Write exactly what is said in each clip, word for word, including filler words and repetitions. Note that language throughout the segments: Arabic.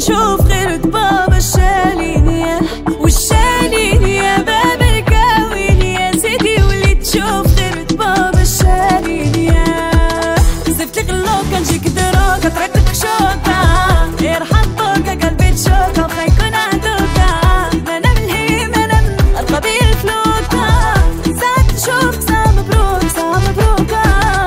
نشوف غير بابا الشالين يا والشالين يا باب الكاوين يا سيدي وليت تشوف غير بابا الشالين يا زفت لك اللوكا نجيك دروكا طريقك شوكا يرحم بوكا قلبي تشوكا وخا يكون عدوكا انا من الهيم انا من القبيل فلوكا ساعات نشوفك سا مبروك سا مبروكا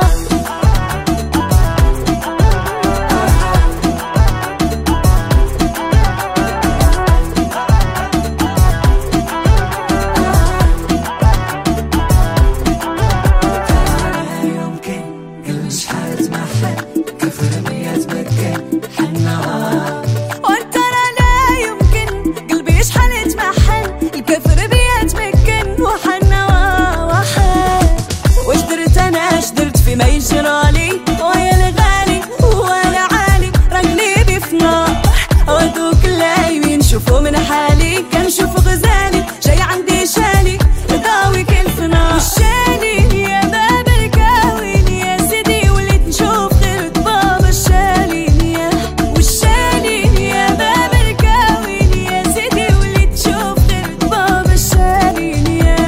ما يجرالي ويا الغالي وانا عالي راني بفنا ودوك اللايمين شوفوا من حالي كنشوف غزالي جاي عندي شالي داوي كلفنا والشالي يا باب الكاوين يا سيدي وليت نشوف غير بابا الشالين يا والشالي يا باب الكاوين يا سيدي وليت نشوف غير بابا الشالين يا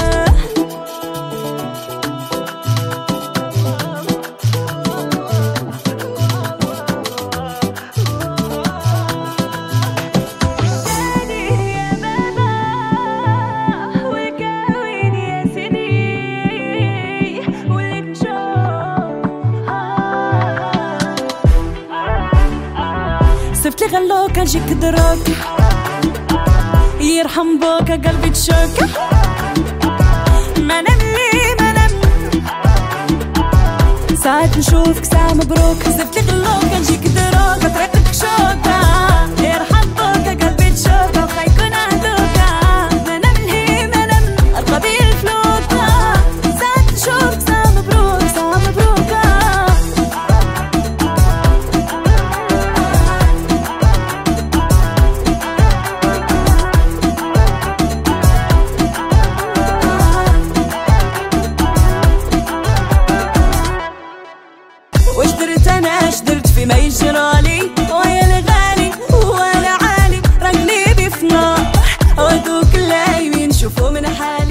صفت لي غلوكا نجيك دروك يرحم بوكا قلبي تشوكا ما نملي ما نم ساعات نشوفك ساعة مبروك صفت لي غلوكا نجيك دروك طريقك شوكا يرحم بوكا قلبي تشوكا وخا يكون عدوكا ما نملي ما نم القبيل فلوكا ساعات نشوفك ساعة مبروك ساعة مبروكا واش درت انا اش درت في ما يجرالي ويا الغالي وانا عالي راني بفنا ودوك اللايمين شوفوا من حالي